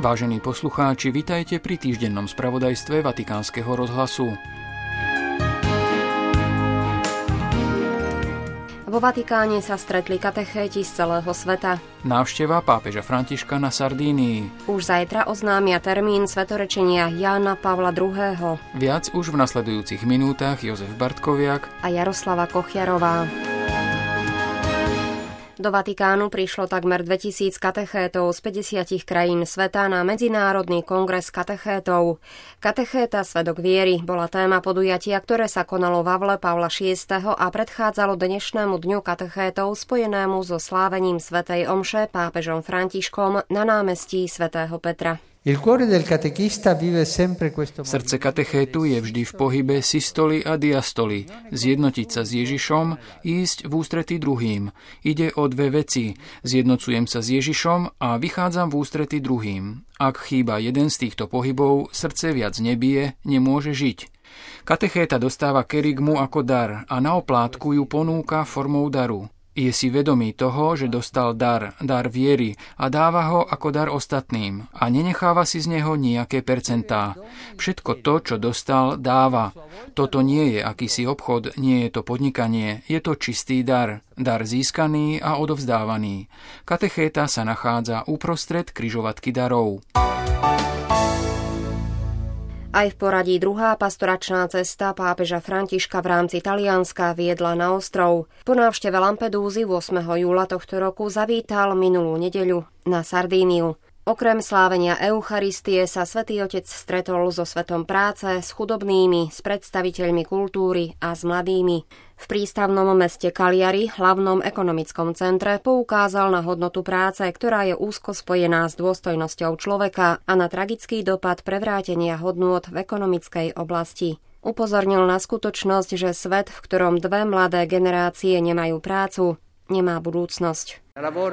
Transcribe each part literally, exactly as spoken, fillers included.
Vážení poslucháči, vitajte pri týždennom spravodajstve Vatikánskeho rozhlasu. Vo Vatikáne sa stretli katechéti z celého sveta. Návšteva pápeža Františka na Sardínii. Už zajtra oznámia termín svetorečenia Jána Pavla druhého. Viac už v nasledujúcich minútach Jozef Bartkoviak a Jaroslava Kochiarová. Do Vatikánu prišlo takmer dvetisíc katechétov z päťdesiatich krajín sveta na Medzinárodný kongres katechétov. Katechéta Svedok viery bola téma podujatia, ktoré sa konalo v aule Pavla šiesteho a predchádzalo dnešnému dňu katechétov spojenému so slávením svätej omše pápežom Františkom na námestí svätého Petra. Srdce katechétu je vždy v pohybe systoly a diastoly. Zjednotiť sa s Ježišom, ísť v ústrety druhým. Ide o dve veci. Zjednocujem sa s Ježišom a vychádzam v ústrety druhým. Ak chýba jeden z týchto pohybov, srdce viac nebije, nemôže žiť. Katechéta dostáva kerygmu ako dar a na oplátku ju ponúka formou daru. Je si vedomý toho, že dostal dar, dar viery a dáva ho ako dar ostatným a nenecháva si z neho nejaké percentá. Všetko to, čo dostal, dáva. Toto nie je akýsi obchod, nie je to podnikanie, je to čistý dar, dar získaný a odovzdávaný. Katechéta sa nachádza uprostred križovatky darov. Aj v poradí druhá pastoračná cesta pápeža Františka v rámci Talianska viedla na ostrov. Po návšteve Lampedúzy ôsmeho júla tohto roku zavítal minulú nedeľu na Sardíniu. Okrem slávenia Eucharistie sa Svätý Otec stretol so svetom práce, s chudobnými, s predstaviteľmi kultúry a s mladými. V prístavnom meste Cagliari, hlavnom ekonomickom centre, poukázal na hodnotu práce, ktorá je úzko spojená s dôstojnosťou človeka a na tragický dopad prevrátenia hodnôt v ekonomickej oblasti. Upozornil na skutočnosť, že svet, v ktorom dve mladé generácie nemajú prácu, nemá budúcnosť.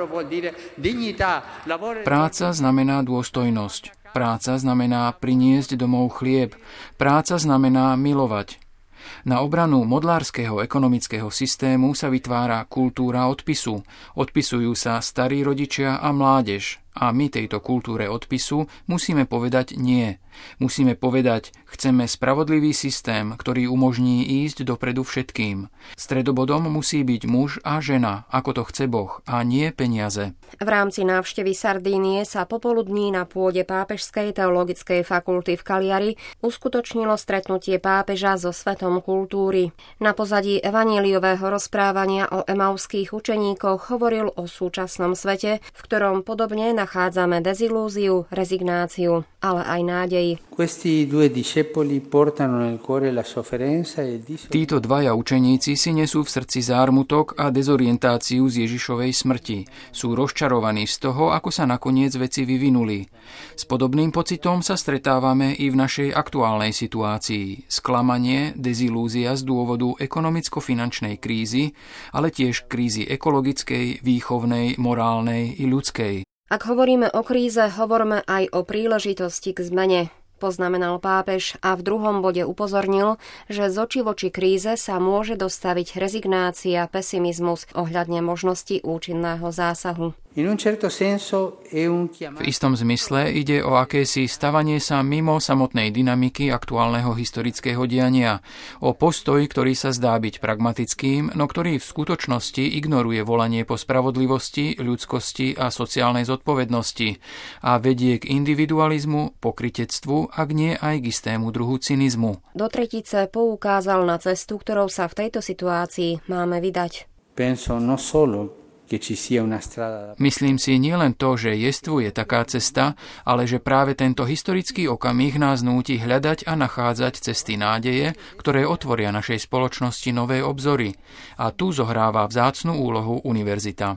Práca znamená dôstojnosť. Práca znamená priniesť domov chlieb. Práca znamená milovať. Na obranu modlárskeho ekonomického systému sa vytvára kultúra odpisu. Odpisujú sa starí rodičia a mládež. A my tejto kultúre odpisu musíme povedať nie. Musíme povedať, chceme spravodlivý systém, ktorý umožní ísť dopredu všetkým. Stredobodom musí byť muž a žena, ako to chce Boh, a nie peniaze. V rámci návštevy Sardínie sa popoludní na pôde Pápežskej teologickej fakulty v Cagliari uskutočnilo stretnutie pápeža so svetom kultúry. Na pozadí evanjeliového rozprávania o emauských učeníkoch hovoril o súčasnom svete, v ktorom podobne nachádzame dezilúziu, rezignáciu, ale aj nádej. Títo dvaja učeníci si nesú v srdci zármutok a dezorientáciu z Ježišovej smrti. Sú rozčarovaní z toho, ako sa nakoniec veci vyvinuli. S podobným pocitom sa stretávame i v našej aktuálnej situácii. Sklamanie, dezilúzia z dôvodu ekonomicko-finančnej krízy, ale tiež krízy ekologickej, výchovnej, morálnej i ľudskej. Ak hovoríme o kríze, hovorme aj o príležitosti k zmene, poznamenal pápež a v druhom bode upozornil, že z očí voči kríze sa môže dostaviť rezignácia, pesimizmus ohľadne možnosti účinného zásahu. V istom zmysle ide o akési stavanie sa mimo samotnej dynamiky aktuálneho historického diania, o postoj, ktorý sa zdá byť pragmatickým, no ktorý v skutočnosti ignoruje volanie po spravodlivosti, ľudskosti a sociálnej zodpovednosti a vedie k individualizmu, pokrytectvu, ak nie aj k istému druhu cynizmu. Do tretice poukázal na cestu, ktorou sa v tejto situácii máme vydať. Penso no solo Myslím si nielen to, že jestvuje taká cesta, ale že práve tento historický okamih nás núti hľadať a nachádzať cesty nádeje, ktoré otvoria našej spoločnosti nové obzory. A tu zohráva vzácnu úlohu univerzita.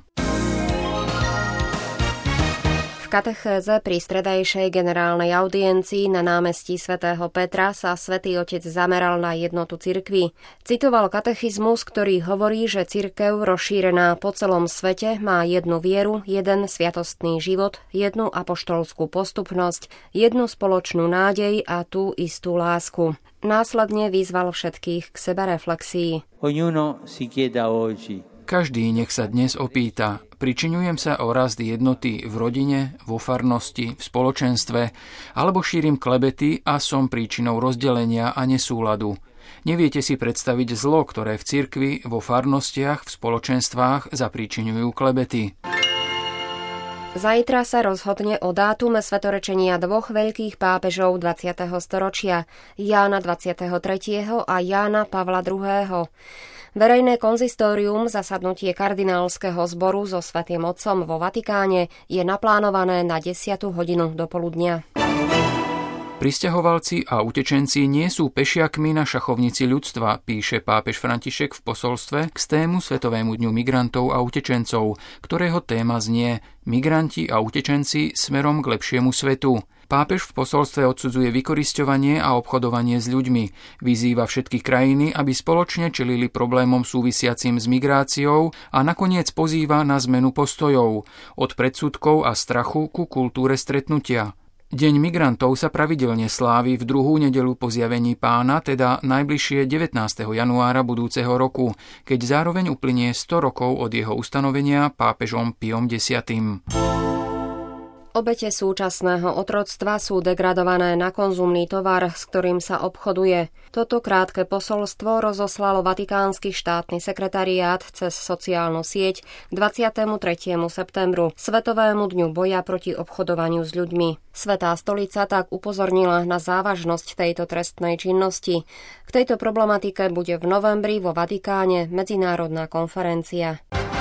V katechéze pri stredajšej generálnej audiencii na námestí svätého Petra sa Svätý Otec zameral na jednotu cirkvi. Citoval katechizmus, ktorý hovorí, že cirkev rozšírená po celom svete má jednu vieru, jeden sviatostný život, jednu apoštolskú postupnosť, jednu spoločnú nádej a tú istú lásku. Následne vyzval všetkých k sebareflexii. Každý nech sa dnes opýta, pričiňujem sa o rast jednoty v rodine, vo farnosti, v spoločenstve, alebo šírim klebety a som príčinou rozdelenia a nesúladu. Neviete si predstaviť zlo, ktoré v cirkvi, vo farnostiach, v spoločenstvách zapríčiňujú klebety. Zajtra sa rozhodne o dátume svetorečenia dvoch veľkých pápežov dvadsiateho storočia, Jána dvadsiateho tretieho a Jána Pavla druhého. Verejné konzistórium, zasadnutie kardinálskeho zboru so Svätým Otcom vo Vatikáne, je naplánované na desiatu hodinu dopoludnia. Prisťahovalci a utečenci nie sú pešiakmi na šachovnici ľudstva, píše pápež František v posolstve k stému Svetovému dňu migrantov a utečencov, ktorého téma znie Migranti a utečenci smerom k lepšiemu svetu. Pápež v posolstve odsudzuje vykorisťovanie a obchodovanie s ľuďmi. Vyzýva všetky krajiny, aby spoločne čelili problémom súvisiacim s migráciou a nakoniec pozýva na zmenu postojov od predsudkov a strachu ku kultúre stretnutia. Deň migrantov sa pravidelne slávi v druhú nedeľu po zjavení Pána, teda najbližšie devätnásteho januára budúceho roku, keď zároveň uplynie sto rokov od jeho ustanovenia pápežom Piom desiatym. Obete súčasného otroctva sú degradované na konzumný tovar, s ktorým sa obchoduje. Toto krátke posolstvo rozoslalo Vatikánsky štátny sekretariát cez sociálnu sieť dvadsiatemu tretiemu septembru, Svetovému dňu boja proti obchodovaniu s ľuďmi. Svätá stolica tak upozornila na závažnosť tejto trestnej činnosti. K tejto problematike bude v novembri vo Vatikáne medzinárodná konferencia.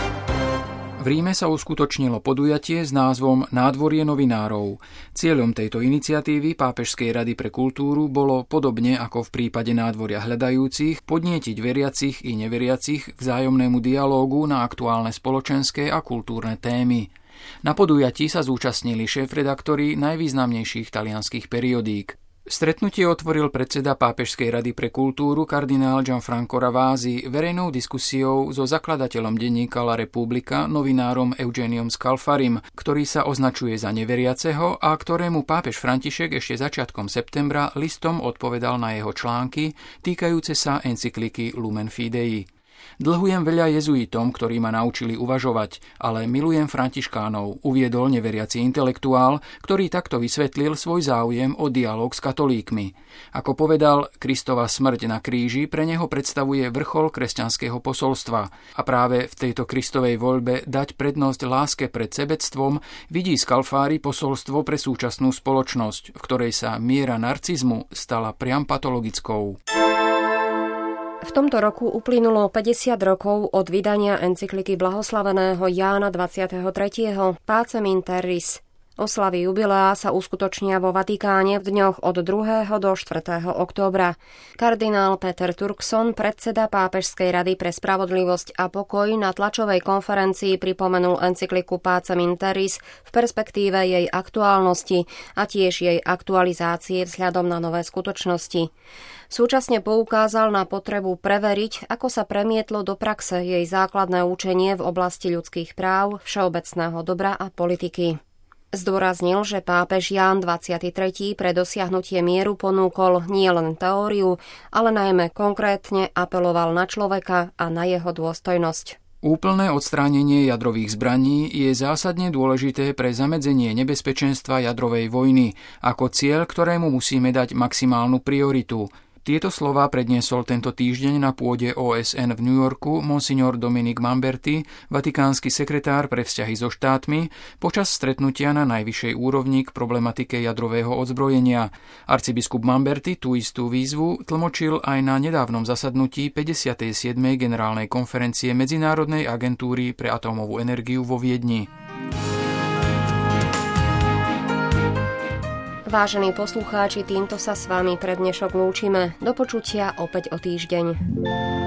V Ríme sa uskutočnilo podujatie s názvom Nádvorie novinárov. Cieľom tejto iniciatívy Pápežskej rady pre kultúru bolo, podobne ako v prípade Nádvoria hľadajúcich, podnietiť veriacich i neveriacich k vzájomnému dialógu na aktuálne spoločenské a kultúrne témy. Na podujatí sa zúčastnili šéfredaktori najvýznamnejších talianskych periodík. Stretnutie otvoril predseda Pápežskej rady pre kultúru kardinál Gianfranco Ravasi verejnou diskusiou so zakladateľom denníka La Repubblica, novinárom Eugeniom Scalfarim, ktorý sa označuje za neveriaceho a ktorému pápež František ešte začiatkom septembra listom odpovedal na jeho články týkajúce sa encykliky Lumen Fidei. Dlhujem veľa jezuitom, ktorí ma naučili uvažovať, ale milujem františkánov, uviedol neveriaci intelektuál, ktorý takto vysvetlil svoj záujem o dialóg s katolíkmi. Ako povedal, Kristova smrť na kríži pre neho predstavuje vrchol kresťanského posolstva a práve v tejto Kristovej voľbe dať prednosť láske pred sebectvom vidí Scalfari posolstvo pre súčasnú spoločnosť, v ktorej sa miera narcizmu stala priam patologickou. V tomto roku uplynulo päťdesiat rokov od vydania encykliky blahoslaveného Jána dvadsiateho tretieho Pacem in Terris. Oslavy jubilea sa uskutočnia vo Vatikáne v dňoch od druhého do štvrtého októbra. Kardinál Peter Turkson, predseda Pápežskej rady pre spravodlivosť a pokoj, na tlačovej konferencii pripomenul encykliku Pacem in Terris v perspektíve jej aktuálnosti a tiež jej aktualizácie vzhľadom na nové skutočnosti. Súčasne poukázal na potrebu preveriť, ako sa premietlo do praxe jej základné učenie v oblasti ľudských práv, všeobecného dobra a politiky. Zdôraznil, že pápež Ján dvadsiaty tretí pre dosiahnutie mieru ponúkol nielen teóriu, ale najmä konkrétne apeloval na človeka a na jeho dôstojnosť. Úplné odstránenie jadrových zbraní je zásadne dôležité pre zamedzenie nebezpečenstva jadrovej vojny ako cieľ, ktorému musíme dať maximálnu prioritu. Tieto slová predniesol tento týždeň na pôde ó es en v New Yorku monsignor Dominic Mamberti, vatikánsky sekretár pre vzťahy so štátmi, počas stretnutia na najvyššej úrovni k problematike jadrového odzbrojenia. Arcibiskup Mamberti tú istú výzvu tlmočil aj na nedávnom zasadnutí päťdesiatej siedmej generálnej konferencie Medzinárodnej agentúry pre atómovú energiu vo Viedni. Vážení poslucháči, týmto sa s vami pre dnešok lúčime. Do počutia opäť o týždeň.